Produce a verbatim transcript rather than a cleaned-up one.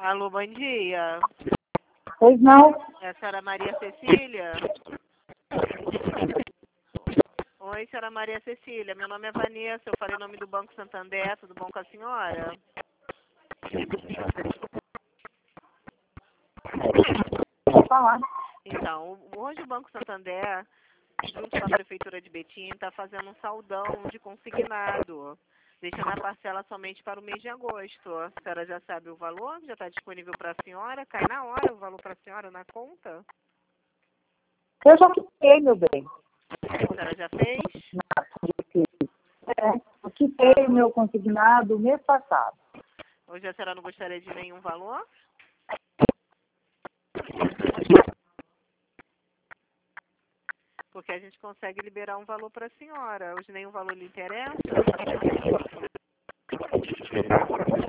Alô, bom dia. Pois não. É a senhora Maria Cecília? Oi, senhora Maria Cecília. Meu nome é Vanessa. Eu falei o nome do Banco Santander. Tudo bom com a senhora? Vou falar. Então, hoje o Banco Santander, junto com a Prefeitura de Betim, está fazendo um saldão de consignado, deixando a parcela somente para o mês de agosto. A senhora já sabe o valor? Já está disponível para a senhora? Cai na hora o valor para a senhora na conta? Eu já quitei, meu bem. A senhora já fez? É, eu quitei o meu consignado mês passado. Hoje a senhora não gostaria de nenhum valor? Porque a gente consegue liberar um valor para a senhora. Hoje nenhum valor lhe interessa?